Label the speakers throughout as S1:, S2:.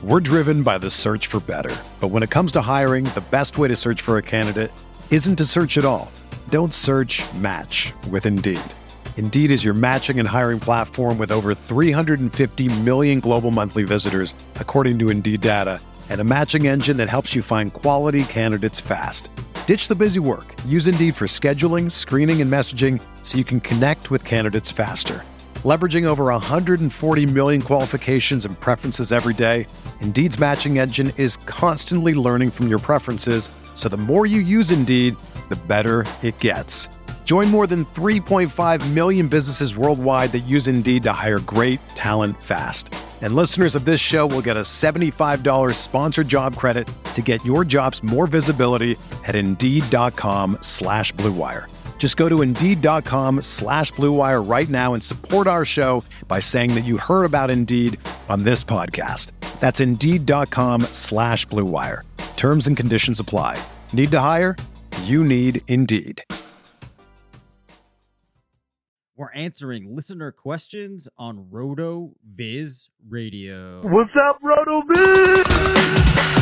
S1: We're driven by the search for better. But when it comes to hiring, the best way to search for a candidate isn't to search at all. Don't search, match with Indeed. Indeed is your matching and hiring platform with over 350 million global monthly visitors, according to Indeed data, and a matching engine that helps you find quality candidates fast. Ditch the busy work. Use Indeed for scheduling, screening, and messaging so you can connect with candidates faster. Leveraging over 140 million qualifications and preferences every day, Indeed's matching engine is constantly learning from your preferences, so the more you use Indeed, the better it gets. Join more than 3.5 million businesses worldwide that use Indeed to hire great talent fast. And listeners of this show will get a $75 sponsored job credit to get your jobs more visibility at Indeed.com/Blue Wire. Just go to Indeed.com/Blue Wire right now and support our show by saying that you heard about Indeed on this podcast. That's Indeed.com/Blue Wire. Terms and conditions apply. Need to hire? You need Indeed.
S2: We're answering listener questions on Roto Viz Radio.
S3: What's up, Roto Viz?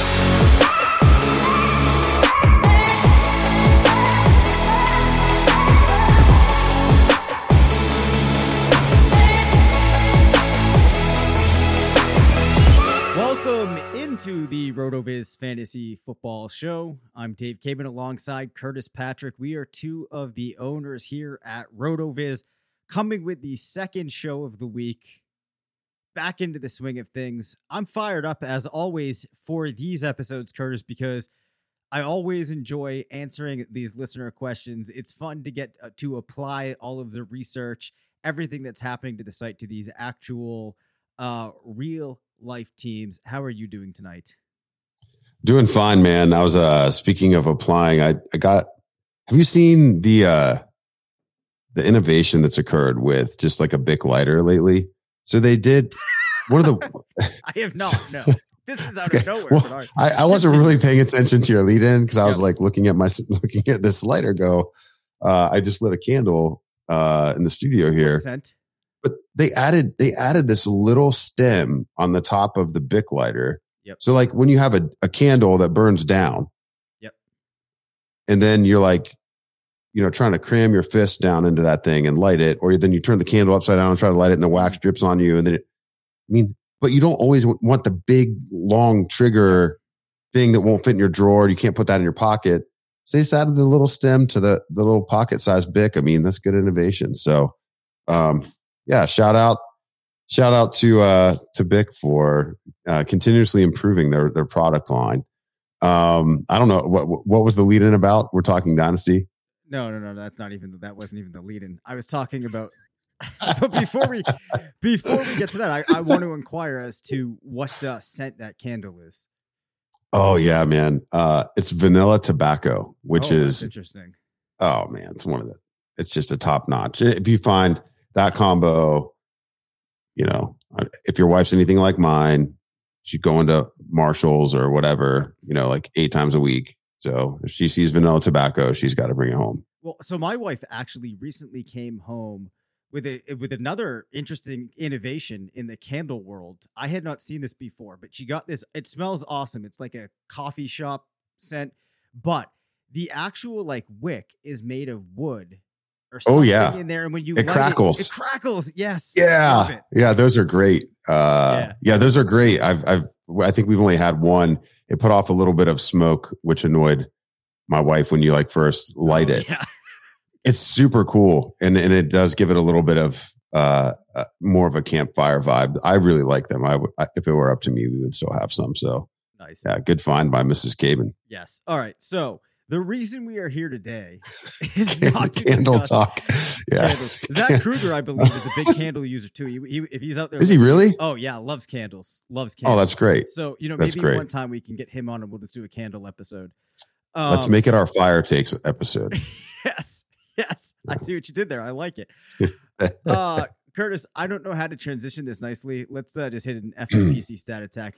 S2: Welcome into the RotoViz Fantasy Football Show. I'm Dave Caban alongside Curtis Patrick. We are two of the owners here at RotoViz, coming with the second show of the week. Back into the swing of things. I'm fired up as always for these episodes, Curtis, because I always enjoy answering these listener questions. It's fun to get to apply all of the research, everything that's happening to the site, to these actual real life teams. How are you doing tonight?
S4: Doing fine, man. I was speaking of applying, I got, have you seen the innovation that's occurred with just like a Bic lighter lately? So they did one of the
S2: I have not, no. This is out of nowhere.
S4: Well, I wasn't really paying attention to your lead in because I was like looking at this lighter go. I just lit a candle in the studio here.
S2: Scent?
S4: But they added this little stem on the top of the Bic lighter.
S2: Yep.
S4: So like when you have a candle that burns down.
S2: Yep.
S4: And then you're like, trying to cram your fist down into that thing and light it, or then you turn the candle upside down and try to light it and the wax drips on you. And then but you don't always want the big long trigger thing that won't fit in your drawer. You can't put that in your pocket. So they just added the little stem to the little pocket sized Bic. That's good innovation. So, yeah, shout out to Bic for continuously improving their product line. I don't know what was the lead in about. We're talking Dynasty.
S2: No. That wasn't even the lead in. I was talking about. But before we get to that, I want to inquire as to what scent that candle is.
S4: Oh yeah, man. It's vanilla tobacco, which is
S2: interesting.
S4: Oh man, it's just a top notch. If you find that combo, if your wife's anything like mine, she'd go into Marshall's or whatever, like 8 times a week. So if she sees vanilla tobacco, she's got to bring it home.
S2: Well, so my wife actually recently came home with another interesting innovation in the candle world. I had not seen this before, but she got this. It smells awesome. It's like a coffee shop scent, but the actual wick is made of wood. Or something in there, and when you
S4: it crackles.
S2: It crackles. Yes.
S4: Yeah. Yeah. Those are great. Yeah, those are great. I think we've only had one. It put off a little bit of smoke, which annoyed my wife when you first light it.
S2: Yeah.
S4: It's super cool. And it does give it a little bit of more of a campfire vibe. I really like them. If it were up to me, we would still have some. So
S2: nice.
S4: Yeah. Good find by Mrs. Caban.
S2: Yes. All right. So the reason we are here today is not to
S4: candle talk. Yeah.
S2: Candles. Zach Kruger, I believe, is a big candle user too. If he's out there,
S4: is he really?
S2: Oh yeah, loves candles.
S4: Oh, that's great.
S2: So maybe one time we can get him on and we'll just do a candle episode.
S4: Let's make it our fire takes episode.
S2: Yes. I see what you did there. I like it. Curtis, I don't know how to transition this nicely. Let's just hit an FFPC stat attack.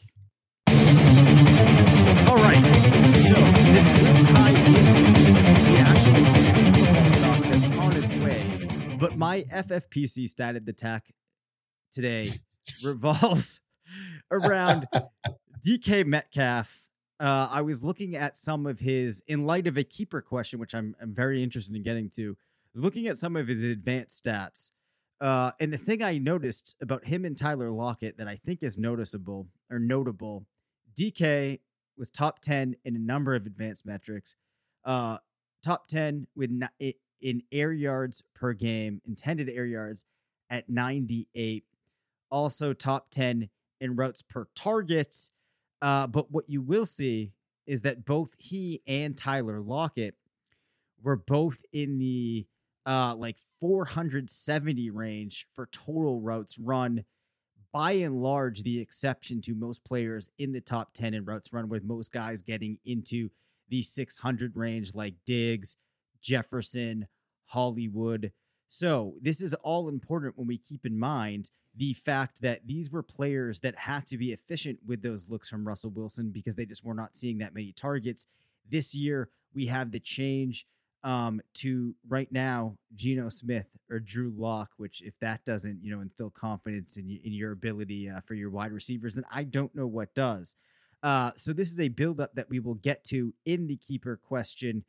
S2: All right. So this will tie into the actual talk that's on its way. But my FFPC stat attack today revolves around DK Metcalf. I was looking at some of his, in light of a keeper question, which I'm very interested in getting to. I was looking at some of his advanced stats. And the thing I noticed about him and Tyler Lockett that I think is noticeable or notable, DK was top 10 in a number of advanced metrics. Top 10 in air yards per game, intended air yards at 98. Also top 10 in routes per targets. But what you will see is that both he and Tyler Lockett were both in the like 470 range for total routes run. By and large, the exception to most players in the top 10 in routes run, with most guys getting into the 600 range like Diggs, Jefferson, Hollywood. So this is all important when we keep in mind the fact that these were players that had to be efficient with those looks from Russell Wilson because they just were not seeing that many targets. This year, we have the change to right now Geno Smith or Drew Lock, which if that doesn't, instill confidence in your ability for your wide receivers, then I don't know what does. So this is a buildup that we will get to in the keeper question.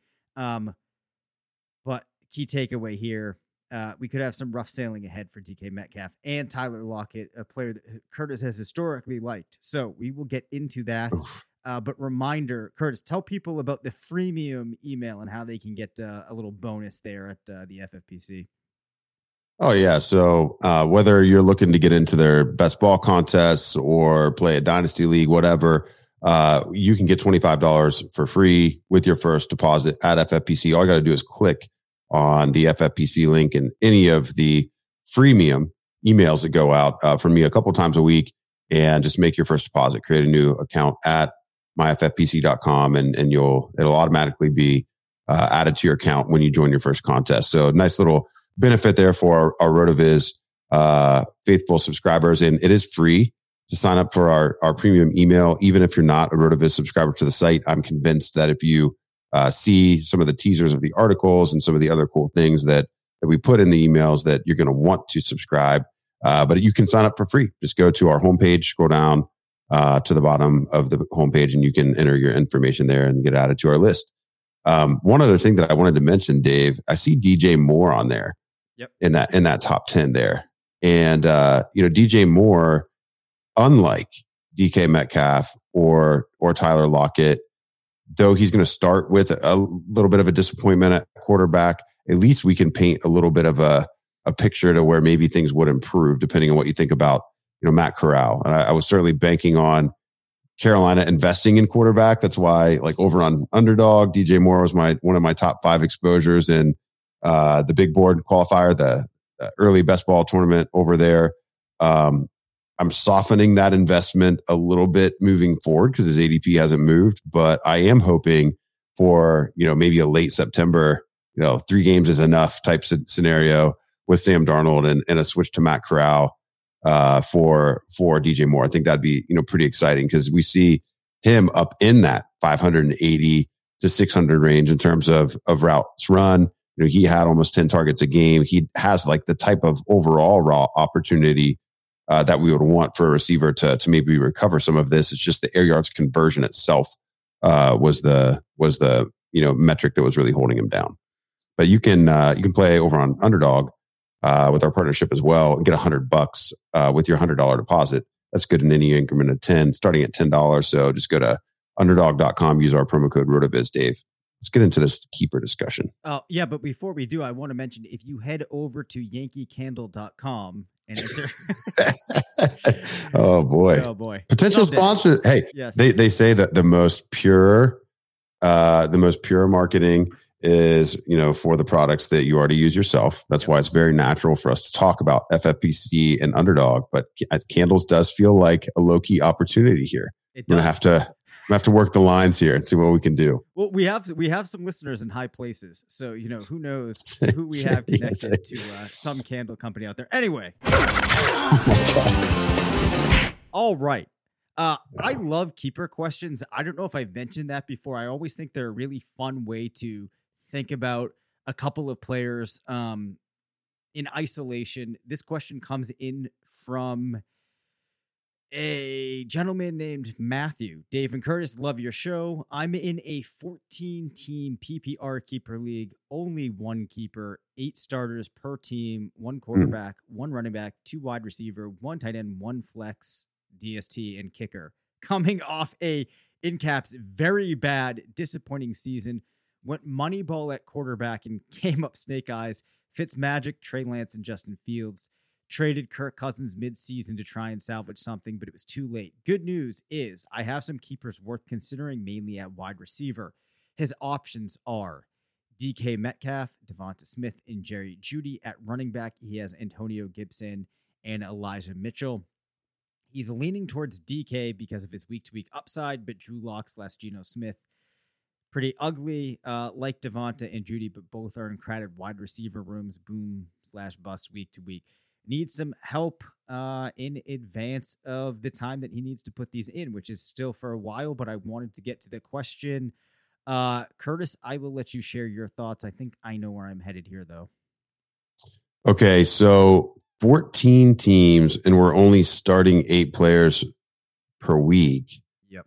S2: But key takeaway here, we could have some rough sailing ahead for DK Metcalf and Tyler Lockett, a player that Curtis has historically liked. So we will get into that. But reminder, Curtis, tell people about the freemium email and how they can get a little bonus there at the FFPC.
S4: Oh, yeah. So whether you're looking to get into their best ball contests or play a dynasty league, whatever, you can get $25 for free with your first deposit at FFPC. All you got to do is click on the FFPC link in any of the freemium emails that go out from me a couple times a week, and just make your first deposit, create a new account at myffpc.com, and it'll automatically be added to your account when you join your first contest. So nice little benefit there for our RotoViz faithful subscribers. And it is free to sign up for our premium email. Even if you're not a RotoViz subscriber to the site, I'm convinced that if you see some of the teasers of the articles and some of the other cool things that we put in the emails, that you're going to want to subscribe. But you can sign up for free. Just go to our homepage, scroll down to the bottom of the homepage, and you can enter your information there and get added to our list. One other thing that I wanted to mention, Dave, I see DJ Moore on there.
S2: Yep.
S4: In that top 10 there. And DJ Moore, unlike DK Metcalf or Tyler Lockett, though he's going to start with a little bit of a disappointment at quarterback, at least we can paint a little bit of a picture to where maybe things would improve depending on what you think about Matt Corral. And I was certainly banking on Carolina investing in quarterback. That's why, like, over on Underdog, DJ Moore was one of my top 5 exposures in the big board qualifier, the early best ball tournament over there. I'm softening that investment a little bit moving forward because his ADP hasn't moved, but I am hoping for, maybe a late September, 3 games is enough type scenario with Sam Darnold and a switch to Matt Corral for DJ Moore. I think that'd be, pretty exciting because we see him up in that 580 to 600 range in terms of routes run. He had almost 10 targets a game. He has like the type of overall raw opportunity that we would want for a receiver to maybe recover some of this. It's just the air yards conversion itself was the metric that was really holding him down. But you can play over on Underdog with our partnership as well and get $100 with your $100 deposit. That's good in any increment of 10, starting at $10. So just go to underdog.com, use our promo code RotoViz, Dave. Let's get into this keeper discussion.
S2: Yeah, but before we do, I want to mention, if you head over to yankeecandle.com and enter...
S4: Oh boy. Potential sponsors. Hey, yes. They say that the most pure marketing is, for the products that you already use yourself. That's why it's very natural for us to talk about FFPC and Underdog, but Candles does feel like a low-key opportunity here. We're going to have to work the lines here and see what we can do.
S2: Well, we have some listeners in high places, so who knows who we have connected to some candle company out there. Anyway, all right. I love keeper questions. I don't know if I've mentioned that before. I always think they're a really fun way to think about a couple of players in isolation. This question comes in from a gentleman named Matthew. Dave and Curtis, love your show. I'm in a 14-team PPR keeper league, only one keeper, 8 starters per team, 1 quarterback, 1 running back, 2 wide receiver, 1 tight end, 1 flex, DST, and kicker. Coming off a, in caps, very bad, disappointing season. Went Moneyball at quarterback and came up snake eyes. Fitzmagic, Trey Lance, and Justin Fields. Traded Kirk Cousins mid-season to try and salvage something, but it was too late. Good news is I have some keepers worth considering, mainly at wide receiver. His options are DK Metcalf, Devonta Smith, and Jerry Jeudy. At running back, he has Antonio Gibson and Elijah Mitchell. He's leaning towards DK because of his week-to-week upside, but Drew Lock / Geno Smith, pretty ugly, like Devonta and Jeudy, but both are in crowded wide receiver rooms, boom/bust week-to-week. Needs some help in advance of the time that he needs to put these in, which is still for a while, but I wanted to get to the question. Curtis, I will let you share your thoughts. I think I know where I'm headed here, though.
S4: Okay, so 14 teams, and we're only starting 8 players per week.
S2: Yep.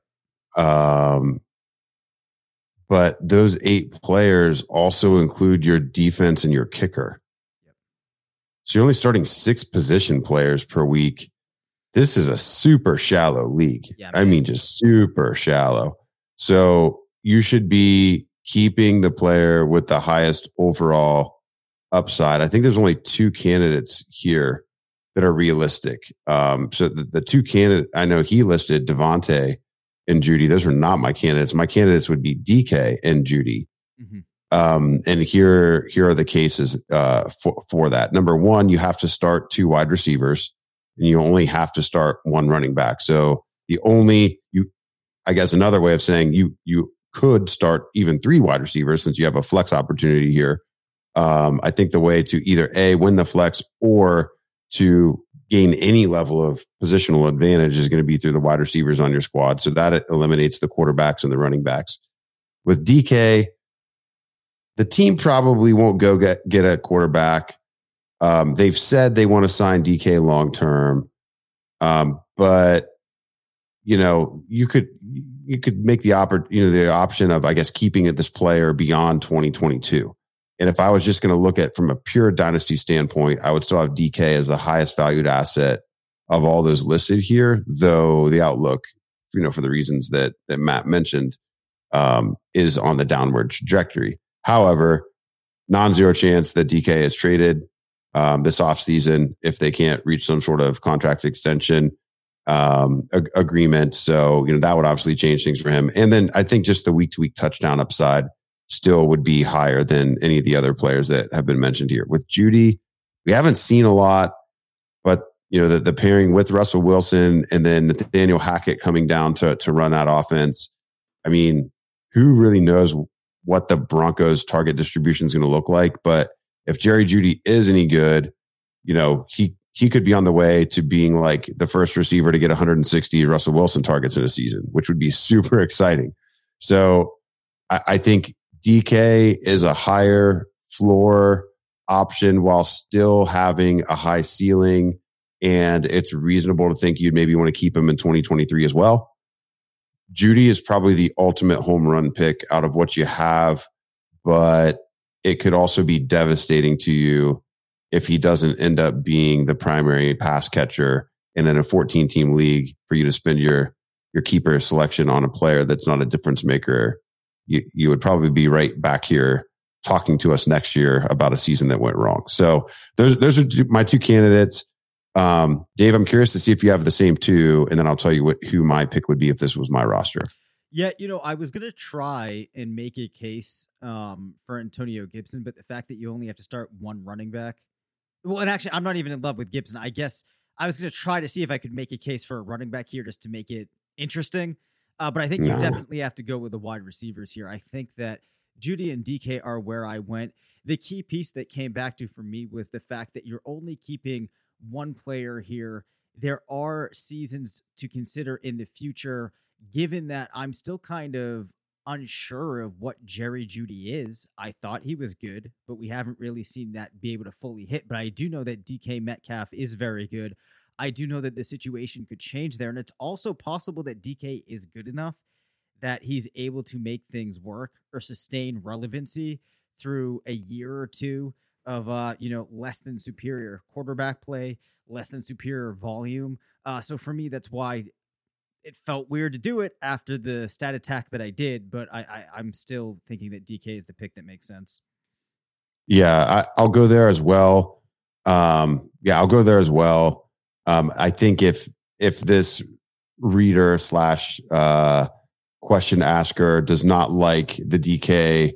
S4: But those 8 players also include your defense and your kicker. So you're only starting 6 position players per week. This is a super shallow league.
S2: Yeah,
S4: I mean, just super shallow. So you should be keeping the player with the highest overall upside. I think there's only 2 candidates here that are realistic. So the 2 candidates, I know he listed Devontae and Jeudy. Those are not my candidates. My candidates would be DK and Jeudy.
S2: Mm-hmm.
S4: And here are the cases for that. Number 1, you have to start 2 wide receivers, and you only have to start 1 running back. So I guess another way of saying you could start even 3 wide receivers since you have a flex opportunity here. I think the way to either A, win the flex, or to gain any level of positional advantage is going to be through the wide receivers on your squad. So that eliminates the quarterbacks and the running backs. With DK, the team probably won't go get a quarterback. They've said they want to sign DK long term, but you could make the option of, I guess, keeping this player beyond 2022. And if I was just going to look at from a pure dynasty standpoint, I would still have DK as the highest valued asset of all those listed here. Though the outlook, for the reasons that Matt mentioned, is on the downward trajectory. However, non-zero chance that DK is traded this offseason if they can't reach some sort of contract extension agreement. So, that would obviously change things for him. And then I think just the week-to-week touchdown upside still would be higher than any of the other players that have been mentioned here. With Jeudy, we haven't seen a lot, but the pairing with Russell Wilson and then Nathaniel Hackett coming down to run that offense. I mean, who really knows what the Broncos target distribution is going to look like? But if Jerry Jeudy is any good, he could be on the way to being like the first receiver to get 160 Russell Wilson targets in a season, which would be super exciting. So I think DK is a higher floor option while still having a high ceiling. And it's reasonable to think you'd maybe want to keep him in 2023 as well. Jeudy is probably the ultimate home run pick out of what you have, but it could also be devastating to you if he doesn't end up being the primary pass catcher and in a 14-team league for you to spend your keeper selection on a player that's not a difference maker. You would probably be right back here talking to us next year about a season that went wrong. So those are my 2 candidates. Dave, I'm curious to see if you have the same 2, and then I'll tell you who my pick would be if this was my roster.
S2: Yeah, I was going to try and make a case for Antonio Gibson, but the fact that you only have to start 1 running back. Well, and actually, I'm not even in love with Gibson. I guess I was going to try to see if I could make a case for a running back here just to make it interesting. But I think you definitely have to go with the wide receivers here. I think that Jeudy and DK are where I went. The key piece that came back to for me was the fact that you're only keeping 1 player here. There are seasons to consider in the future, given that I'm still kind of unsure of what Jerry Jeudy is. I thought he was good, but we haven't really seen that be able to fully hit. But I do know that DK Metcalf is very good. I do know that the situation could change there. And it's also possible that DK is good enough that he's able to make things work or sustain relevancy through a year or two of less than superior quarterback play, less than superior volume. So for me, that's why it felt weird to do it after the stat attack that I did, but I'm still thinking that DK is the pick that makes sense.
S4: Yeah, I'll go there as well. I'll go there as well. I think if this reader slash question asker does not like the DK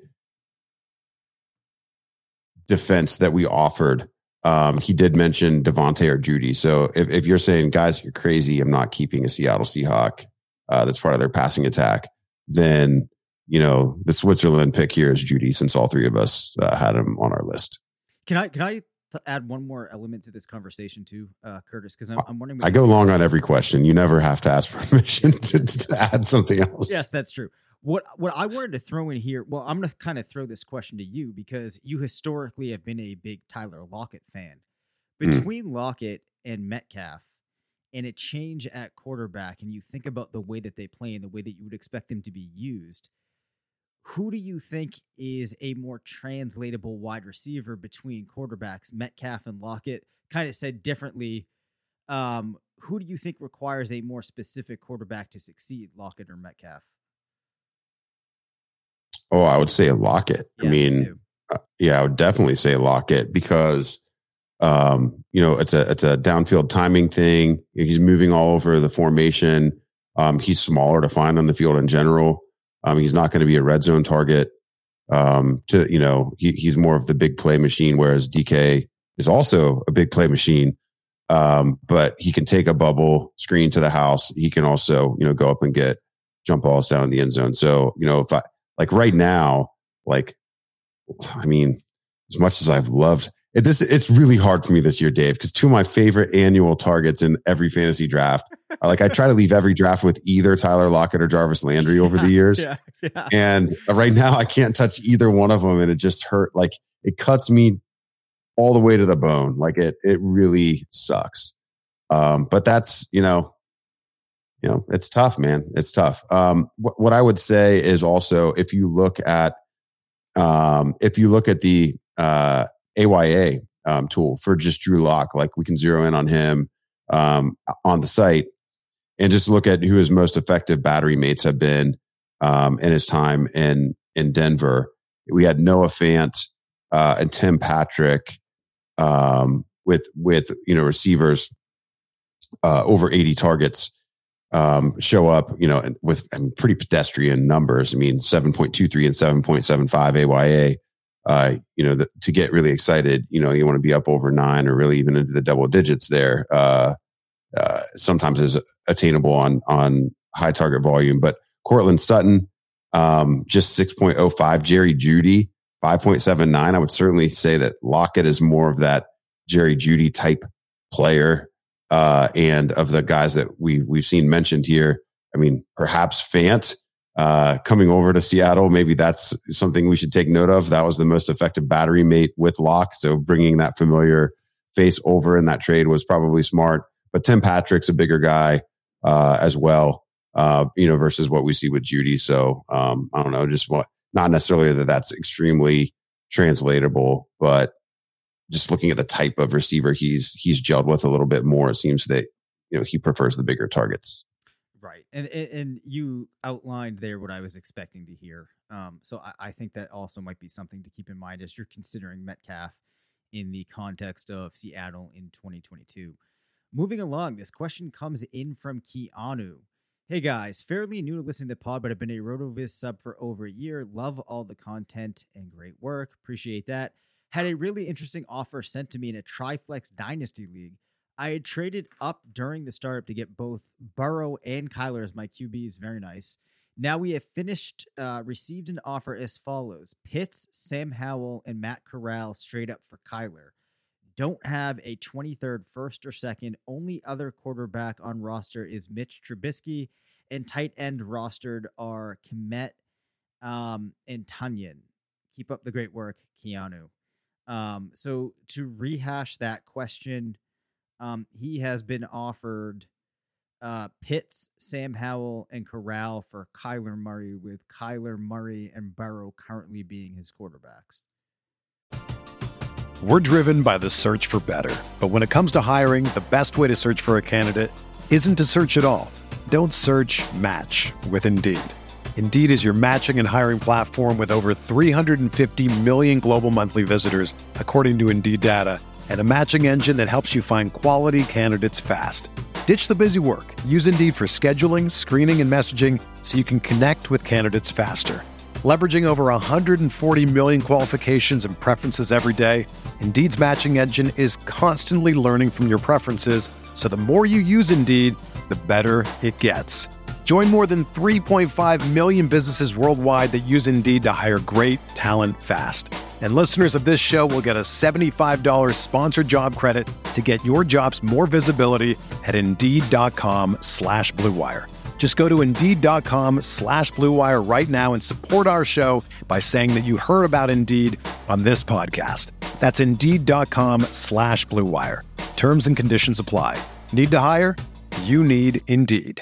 S4: defense that we offered, he did mention Devontae or Judy. So if you're saying, guys, you're crazy, I'm not keeping a Seattle Seahawk that's part of their passing attack, then the Switzerland pick here is Judy, since all three of us had him on our list.
S2: Can I add one more element to this conversation too, Curtis? Because I'm wondering.
S4: I go long on every question. You never have to ask permission to add something else.
S2: Yes, that's true. What I wanted to throw in here, well, I'm going to kind of throw this question to you because you historically have been a big Tyler Lockett fan. Between Lockett and Metcalf and a change at quarterback, and you think about the way that they play and the way that you would expect them to be used, who do you think is a more translatable wide receiver between quarterbacks, Metcalf and Lockett? Kind of said differently, who do you think requires a more specific quarterback to succeed, Lockett or Metcalf?
S4: Oh, I would say Lockett.
S2: Yeah,
S4: I mean, I would definitely say Lockett because, it's a downfield timing thing. He's moving all over the formation. He's smaller to find on the field in general. He's not going to be a red zone target. He's more of the big play machine, whereas DK is also a big play machine. But he can take a bubble screen to the house. He can also, go up and get jump balls down in the end zone. So, if I, like right now, as much as I've loved it, it's really hard for me this year, Dave, because two of my favorite annual targets in every fantasy draft are I try to leave every draft with either Tyler Lockett or Jarvis Landry over the years.
S2: Yeah.
S4: And right now I can't touch either one of them. And it just hurt. It cuts me all the way to the bone. It really sucks. But that's, it's tough, man. It's tough. What I would say is also, if you look at the AYA tool for just Drew Lock, we can zero in on him on the site and just look at who his most effective battery mates have been in his time in Denver. We had Noah Fant and Tim Patrick with receivers over 80 targets show up, with pretty pedestrian numbers. 7.23 and 7.75 AYA. To get really excited, you want to be up over 9 or really even into the double digits there. Sometimes is attainable on high target volume, but Cortland Sutton, just 6.05, Jerry Jeudy, 5.79. I would certainly say that Lockett is more of that Jerry Jeudy type player. And of the guys that we've seen mentioned here, perhaps Fant coming over to Seattle, maybe that's something we should take note of. That was the most effective battery mate with Lock. So bringing that familiar face over in that trade was probably smart. But Tim Patrick's a bigger guy as well, versus what we see with Jeudy. So I don't know, not necessarily that's extremely translatable, but just looking at the type of receiver he's gelled with a little bit more, it seems that he prefers the bigger targets.
S2: Right, and you outlined there what I was expecting to hear. So I think that also might be something to keep in mind as you're considering Metcalf in the context of Seattle in 2022. Moving along, this question comes in from Keanu. Hey guys, fairly new to listening to the pod, but I've been a RotoViz sub for over a year. Love all the content and great work. Appreciate that. Had a really interesting offer sent to me in a Triflex Dynasty League. I had traded up during the startup to get both Burrow and Kyler as my QBs. Very nice. Now we have received an offer as follows. Pitts, Sam Howell, and Matt Corral straight up for Kyler. Don't have a 23rd, first or second. Only other quarterback on roster is Mitch Trubisky, and tight end rostered are Kmet and Tunyon. Keep up the great work, Keanu. So to rehash that question, He has been offered Pitts, Sam Howell, and Corral for Kyler Murray, with Kyler Murray and Burrow currently being his quarterbacks.
S1: We're driven by the search for better. But when it comes to hiring, the best way to search for a candidate isn't to search at all. Don't search, match with Indeed. Indeed is your matching and hiring platform with over 350 million global monthly visitors, according to Indeed data, and a matching engine that helps you find quality candidates fast. Ditch the busy work. Use Indeed for scheduling, screening, and messaging so you can connect with candidates faster. Leveraging over 140 million qualifications and preferences every day, Indeed's matching engine is constantly learning from your preferences, so the more you use Indeed, the better it gets. Join more than 3.5 million businesses worldwide that use Indeed to hire great talent fast. And listeners of this show will get a $75 sponsored job credit to get your jobs more visibility at Indeed.com/Blue Wire. Just go to Indeed.com/Blue Wire right now and support our show by saying that you heard about Indeed on this podcast. That's Indeed.com/Blue Wire. Terms and conditions apply. Need to hire? You need Indeed.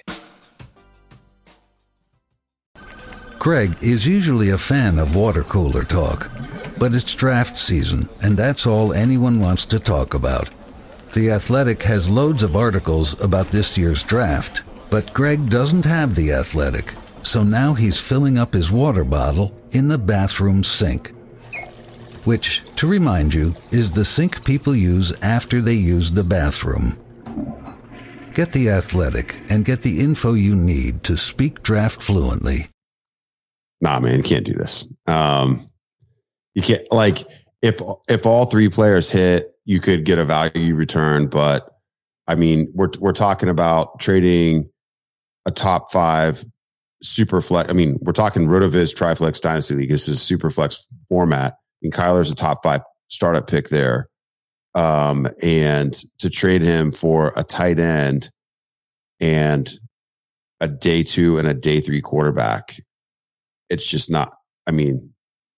S5: Craig is usually a fan of water cooler talk, but it's draft season, and that's all anyone wants to talk about. The Athletic has loads of articles about this year's draft, but Greg doesn't have The Athletic, so now he's filling up his water bottle in the bathroom sink. Which, to remind you, is the sink people use after they use the bathroom. Get The Athletic and get the info you need to speak draft fluently.
S4: Nah, man, you can't do this. You can't, like, if all three players hit, you could get a value return, but I mean, we're talking about trading a top 5 super flex. I mean, we're talking RotoViz Triflex Dynasty League. This is super flex format. And Kyler's a top 5 startup pick there. And to trade him for a tight end and a day 2 and a day 3 quarterback, it's just not, I mean,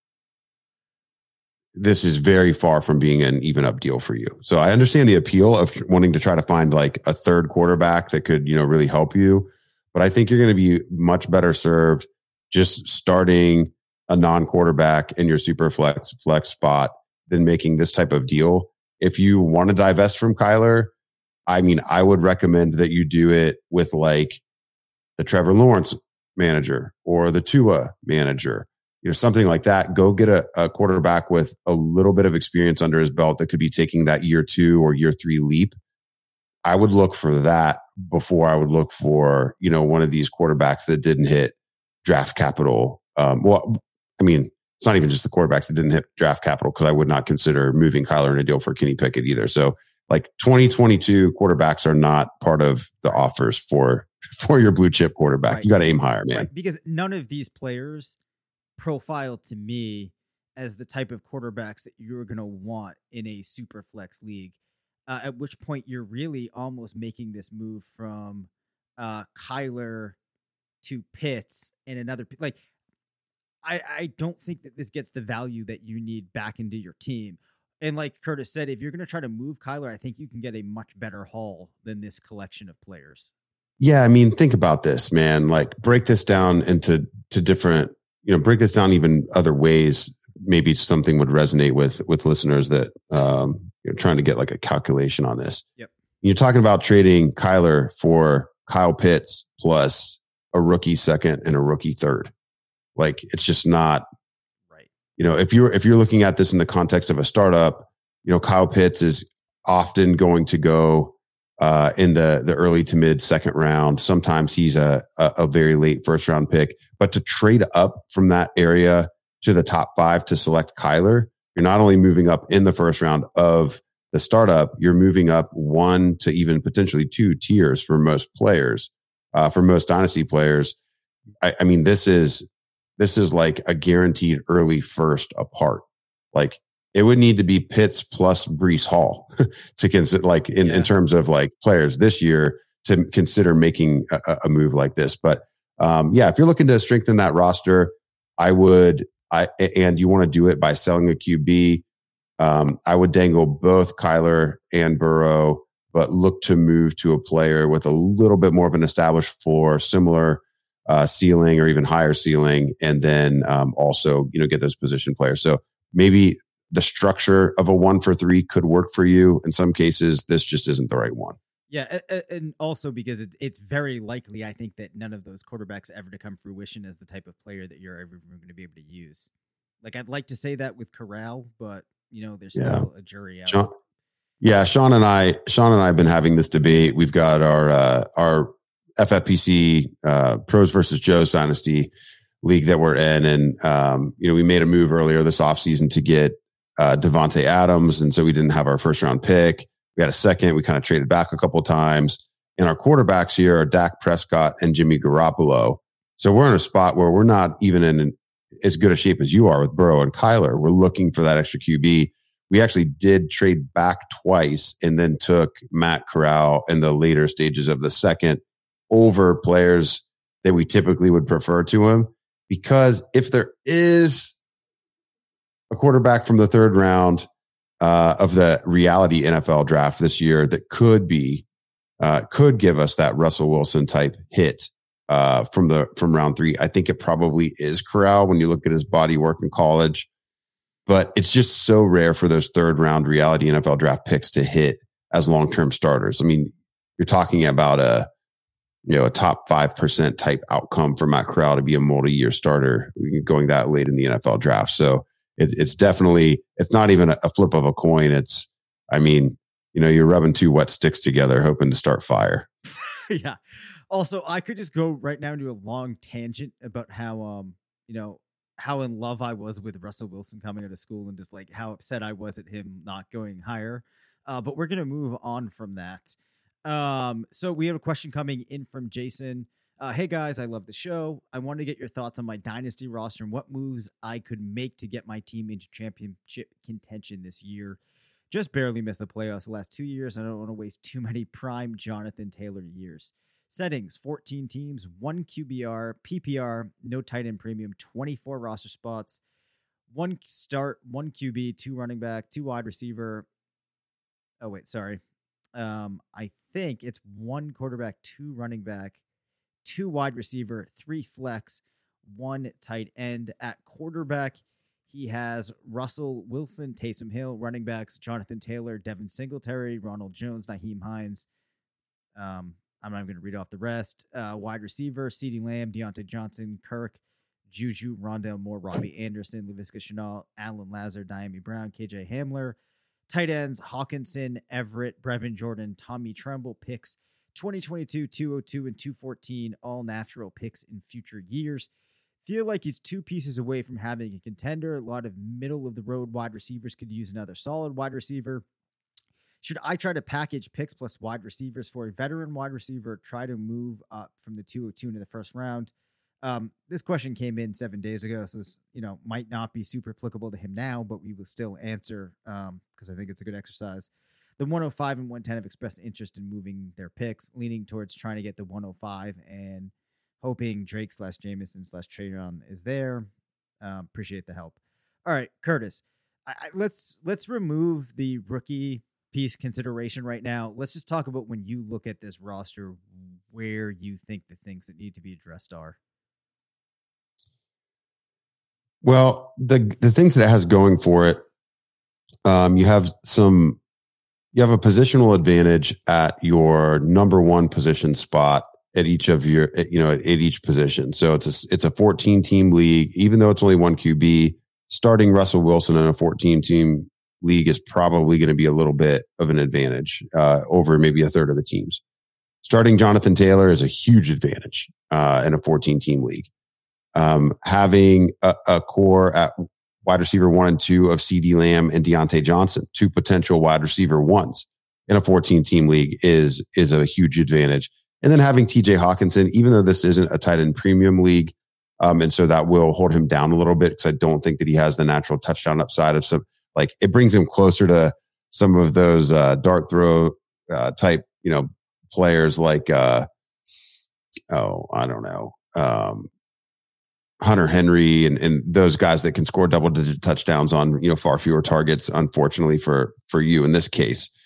S4: this is very far from being an even up deal for you. So I understand the appeal of wanting to try to find like a third quarterback that could, really help you. But I think you're going to be much better served just starting a non-quarterback in your super flex spot than making this type of deal. If you want to divest from Kyler, I mean, I would recommend that you do it with like the Trevor Lawrence manager or the Tua manager, something like that. Go get a quarterback with a little bit of experience under his belt that could be taking that year 2 or year 3 leap. I would look for that before I would look for, one of these quarterbacks that didn't hit draft capital. Well, I mean, it's not even just the quarterbacks that didn't hit draft capital, because I would not consider moving Kyler in a deal for Kenny Pickett either. So like 2022 quarterbacks are not part of the offers for your blue chip quarterback. Right. You got to aim higher, man.
S2: Right. Because none of these players profile to me as the type of quarterbacks that you're going to want in a super flex league, at which point you're really almost making this move from Kyler to Pitts and another, like, I don't think that this gets the value that you need back into your team. And like Curtis said, if you're going to try to move Kyler, I think you can get a much better haul than this collection of players.
S4: Yeah, I mean, think about this, man. Like, break this down into different, break this down even other ways. Maybe something would resonate with listeners that you're trying to get like a calculation on this.
S2: Yep. You're
S4: talking about trading Kyler for Kyle Pitts plus a rookie second and a rookie third. Like, it's just not
S2: right.
S4: If you're looking at this in the context of a startup, Kyle Pitts is often going to go in the early to mid second round. Sometimes he's a very late first round pick. But to trade up from that area to the top 5 to select Kyler, you're not only moving up in the first round of the startup, you're moving up 1 to even potentially 2 tiers for most players, for most dynasty players. I mean, this is like a guaranteed early first apart. Like, it would need to be Pitts plus Breece Hall to consider, like, in terms of like players this year to consider making a move like this. But if you're looking to strengthen that roster, and you want to do it by selling a QB, I would dangle both Kyler and Burrow but look to move to a player with a little bit more of an established floor, similar ceiling or even higher ceiling, and then also, get those position players. So maybe the structure of a 1-for-3 could work for you. In some cases, this just isn't the right one.
S2: Yeah, and also because it's very likely, I think, that none of those quarterbacks ever to come fruition as the type of player that you're ever going to be able to use. Like, I'd like to say that with Corral, but there's still a jury out.
S4: Sean and I have been having this debate. We've got our FFPC Pros versus Joe's Dynasty League that we're in, and we made a move earlier this offseason to get Devontae Adams, and so we didn't have our first round pick. We had a second. We kind of traded back a couple of times. And our quarterbacks here are Dak Prescott and Jimmy Garoppolo. So we're in a spot where we're not even in as good a shape as you are with Burrow and Kyler. We're looking for that extra QB. We actually did trade back twice and then took Matt Corral in the later stages of the second over players that we typically would prefer to him. Because if there is a quarterback from the third round of the reality NFL draft this year that could give us that Russell Wilson type hit from round 3, I think it probably is Corral when you look at his body work in college. But it's just so rare for those third round reality NFL draft picks to hit as long-term starters. I mean, you're talking about a top 5% type outcome for Matt Corral to be a multi-year starter going that late in the NFL draft. So it's definitely, it's not even a flip of a coin. You're rubbing two wet sticks together, hoping to start fire.
S2: Yeah. Also, I could just go right now into a long tangent about how, how in love I was with Russell Wilson coming out of school and just like how upset I was at him not going higher. But we're going to move on from that. So we have a question coming in from Jason. Hey guys, I love the show. I want to get your thoughts on my dynasty roster and what moves I could make to get my team into championship contention this year. Just barely missed the playoffs the last 2 years. I don't want to waste too many prime Jonathan Taylor years. Settings, 14 teams, 1 QBR, PPR, no tight end premium, 24 roster spots, 1 start, 1 QB, 2 running back, 2 wide receiver. Oh, wait, sorry. I think it's 1 quarterback, 2 running back, 2 wide receiver, 3 flex, 1 tight end. At quarterback, he has Russell Wilson, Taysom Hill. Running backs, Jonathan Taylor, Devin Singletary, Ronald Jones, Nyheim Hines. I'm not even going to read off the rest. Wide receiver, CeeDee Lamb, Deontay Johnson, Kirk, Juju, Rondale Moore, Robbie Anderson, Laviska Shenault, Alan Lazar, Diami Brown, KJ Hamler. Tight ends, Hawkinson, Everett, Brevin Jordan, Tommy Tremble. Picks 2022, 202, and 214, all natural picks in future years. Feel like he's 2 pieces away from having a contender. A lot of middle-of-the-road wide receivers could use another solid wide receiver. Should I try to package picks plus wide receivers for a veteran wide receiver, try to move up from the 202 into the first round? This question came in 7 days ago, so this, might not be super applicable to him now, but we will still answer because I think it's a good exercise. The 105 and 110 have expressed interest in moving their picks, leaning towards trying to get the 105 and hoping Drake / Jameson / Trayon is there. Appreciate the help. All right, Curtis, let's remove the rookie piece consideration right now. Let's just talk about when you look at this roster, where you think the things that need to be addressed are.
S4: Well, the things that it has going for it, you have a positional advantage at your number 1 position spot at each of your, at each position. So it's a 14 team league, even though it's only 1 QB. Starting Russell Wilson in a 14 team league is probably going to be a little bit of an advantage over maybe a third of the teams. Starting Jonathan Taylor is a huge advantage in a 14 team league. Having a core at wide receiver 1 and 2 of CeeDee Lamb and Deontay Johnson, 2 potential wide receiver 1s in a 14 team league is a huge advantage. And then having TJ Hawkinson, even though this isn't a tight end premium league, and so that will hold him down a little bit because I don't think that he has the natural touchdown upside of some, like it brings him closer to some of those dart throw type, players like, I don't know, Hunter Henry and those guys that can score double digit touchdowns on, far fewer targets, unfortunately for you in this case.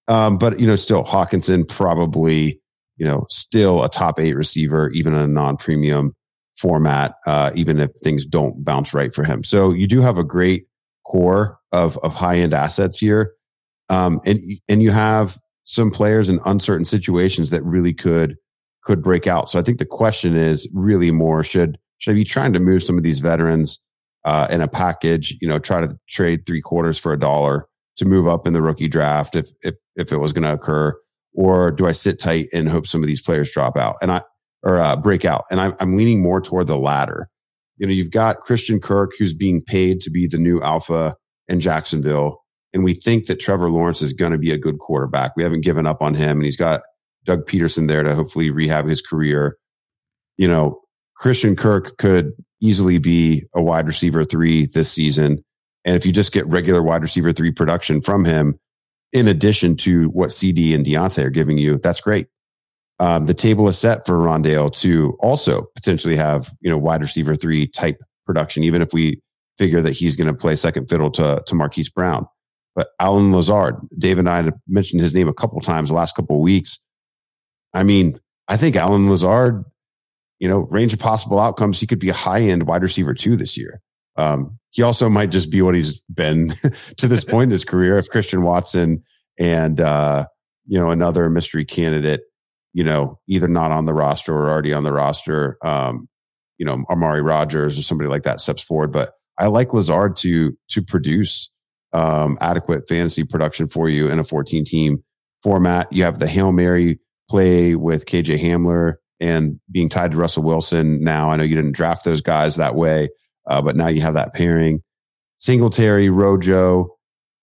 S4: But, still Hawkinson probably, still a top 8 receiver, even in a non-premium format, even if things don't bounce right for him. So you do have a great core of high-end assets here. And you have some players in uncertain situations that really could break out. So I think the question is really more, should I be trying to move some of these veterans in a package, try to trade 3/4 for $1 to move up in the rookie draft if it was going to occur, or do I sit tight and hope some of these players drop out or break out? And I'm leaning more toward the latter. You've got Christian Kirk, who's being paid to be the new alpha in Jacksonville. And we think that Trevor Lawrence is going to be a good quarterback. We haven't given up on him, and he's got Doug Peterson there to hopefully rehab his career. Christian Kirk could easily be a wide receiver 3 this season. And if you just get regular wide receiver 3 production from him, in addition to what CD and Deontay are giving you, that's great. The table is set for Rondale to also potentially have, wide receiver 3 type production, even if we figure that he's going to play second fiddle to Marquise Brown. But Allen Lazard, Dave and I have mentioned his name a couple times the last couple of weeks. I mean, I think Allen Lazard, range of possible outcomes, he could be a high-end wide receiver 2 this year. He also might just be what he's been to this point in his career. If Christian Watson and, another mystery candidate, either not on the roster or already on the roster, Amari Rodgers or somebody like that steps forward. But I like Lazard to produce adequate fantasy production for you in a 14-team format. You have the Hail Mary play with KJ Hamler and being tied to Russell Wilson. Now, I know you didn't draft those guys that way, but now you have that pairing. Singletary, Rojo,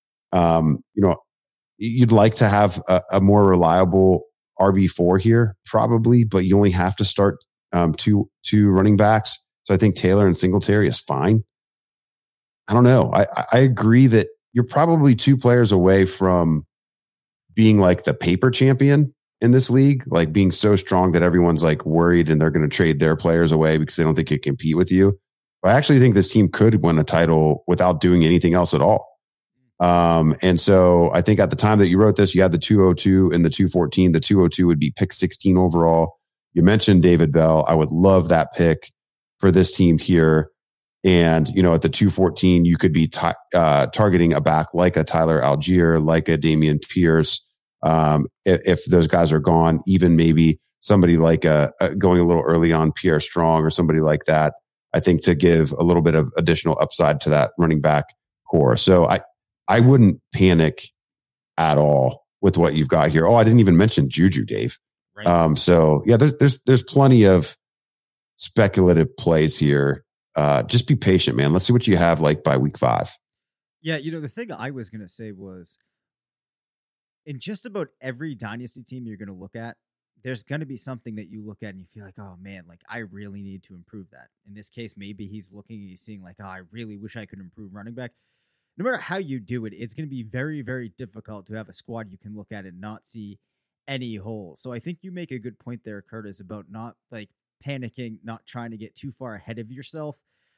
S4: you'd like to have a more reliable RB4 here, probably, but you only have to start two running backs. So I think Taylor and Singletary is fine. I don't know. I agree that you're probably 2 players away from being like the paper champion in this league, like being so strong that everyone's like worried and they're going to trade their players away because they don't think it can compete with you. But I actually think this team could win a title without doing anything else at all. And so I think at the time that you wrote this, you had the 202 and the 214. The 202 would be pick 16 overall. You mentioned David Bell. I would love that pick for this team here. And, at the 214, you could be targeting a back like a Tyler Algier, like a Dameon Pierce. If those guys are gone, even maybe somebody like going a little early on Pierre Strong or somebody like that, I think to give a little bit of additional upside to that running back core. So I wouldn't panic at all with what you've got here. Oh, I didn't even mention Juju, Dave. Right. So yeah, there's plenty of speculative plays here. Just be patient, man. Let's see what you have like by week 5.
S2: Yeah. The thing I was going to say was in just about every dynasty team you're going to look at, there's going to be something that you look at and you feel like, oh man, like I really need to improve that. In this case, maybe he's looking and he's seeing like, oh, I really wish I could improve running back. No matter how you do it, it's going to be very, very difficult to have a squad you can look at and not see any holes. So I think you make a good point there, Curtis, about not like panicking, not trying to get too far ahead of yourself.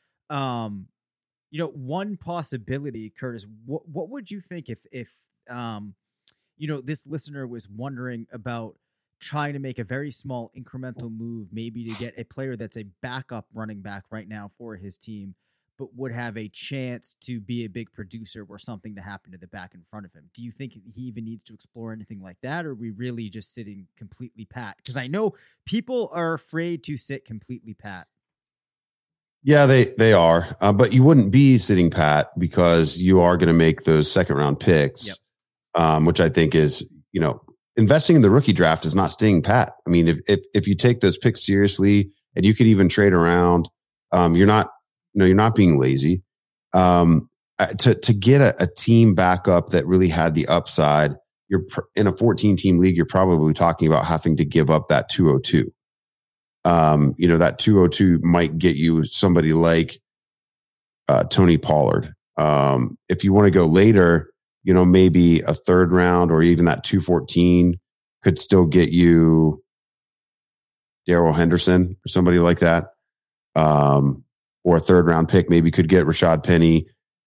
S2: One possibility, Curtis, what would you think if this listener was wondering about trying to make a very small incremental move, maybe to get a player that's a backup running back right now for his team, but would have a chance to be a big producer or something to happen to the back in front of him? Do you think he even needs to explore anything like that? Or are we really just sitting completely pat? Because I know people are afraid to sit completely pat.
S4: Yeah, they are. But you wouldn't be sitting pat because you are going to make those second round picks, yep. Which I think is, investing in the rookie draft is not staying pat. I mean, if you take those picks seriously and you could even trade around, you're not being lazy. To get a team backup that really had the upside, you're in a 14-team league, you're probably talking about having to give up that 202. That 202 might get you somebody like Tony Pollard. If you want to go later, maybe a third round or even that 214 could still get you Darrell Henderson or somebody like that. Or a third round pick maybe could get Rashad Penny.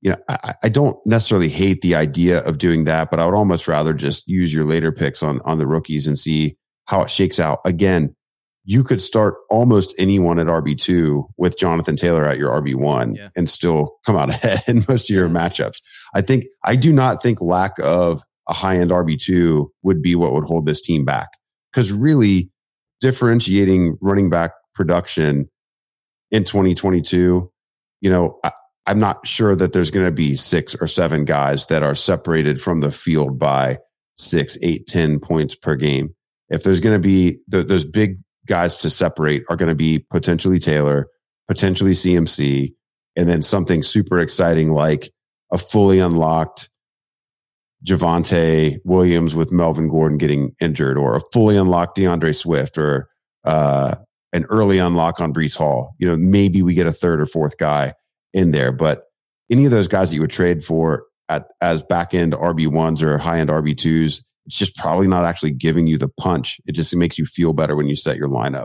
S4: I don't necessarily hate the idea of doing that, but I would almost rather just use your later picks on the rookies and see how it shakes out. Again, you could start almost anyone at RB2 with Jonathan Taylor at your RB1 and still come out ahead in most of your matchups. I do not think lack of a high-end RB2 would be what would hold this team back, because really differentiating running back production in 2022, I'm not sure that there's going to be 6 or 7 guys that are separated from the field by 6, 8, 10 points per game. If there's going to be those big guys to separate are going to be potentially Taylor, potentially CMC, and then something super exciting like a fully unlocked Javonte Williams with Melvin Gordon getting injured, or a fully unlocked DeAndre Swift, or an early unlock on Breece Hall. Maybe we get a third or fourth guy in there, but any of those guys that you would trade for as back end RB1s or high end RB2s, it's just probably not actually giving you the punch. It just makes you feel better when you set your lineup.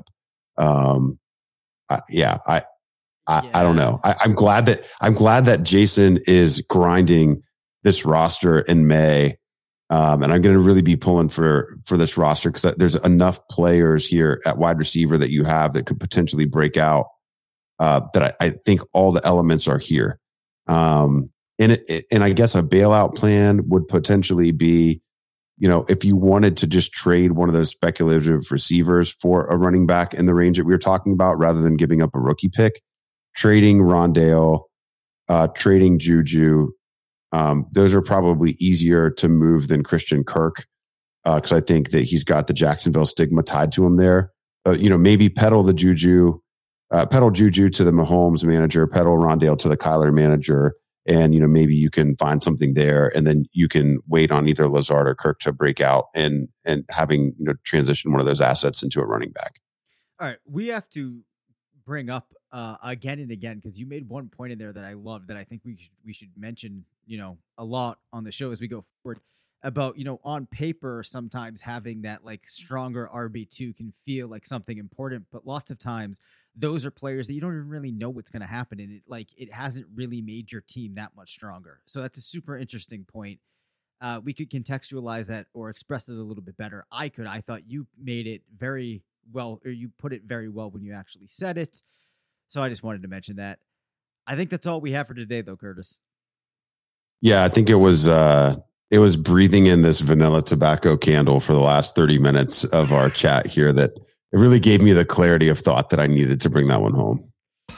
S4: I don't know. I'm glad that Jason is grinding this roster in May. And I'm going to really be pulling for this roster, because there's enough players here at wide receiver that you have that could potentially break out. That I think all the elements are here. And I guess a bailout plan would potentially be, if you wanted to just trade one of those speculative receivers for a running back in the range that we were talking about, rather than giving up a rookie pick, trading Rondale, trading Juju. Those are probably easier to move than Christian Kirk, because I think that he's got the Jacksonville stigma tied to him there. Maybe peddle Juju to the Mahomes manager, peddle Rondale to the Kyler manager, and maybe you can find something there, and then you can wait on either Lazard or Kirk to break out and having transition one of those assets into a running back.
S2: All right, we have to bring up again and again, because you made one point in there that I love, that I think we should mention a lot on the show as we go forward, about on paper sometimes having that like stronger RB2 can feel like something important, but lots of times those are players that you don't even really know what's going to happen, and it hasn't really made your team that much stronger. So that's a super interesting point. We could contextualize that or express it a little bit better. I thought you made it very well, or you put it very well when you actually said it. So I just wanted to mention that. I think that's all we have for today, though, Curtis.
S4: Yeah, I think it was breathing in this vanilla tobacco candle for the last 30 minutes of our chat here that it really gave me the clarity of thought that I needed to bring that one home.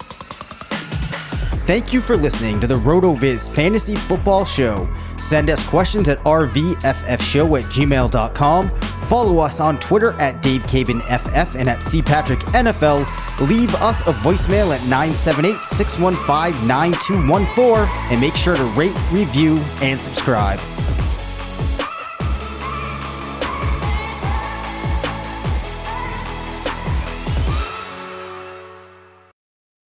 S2: Thank you for listening to the RotoViz Fantasy Football Show. Send us questions at rvffshow@gmail.com. Follow us on Twitter at DaveCabinFF and at CPatrickNFL. Leave us a voicemail at 978-615-9214 and make sure to rate, review, and subscribe.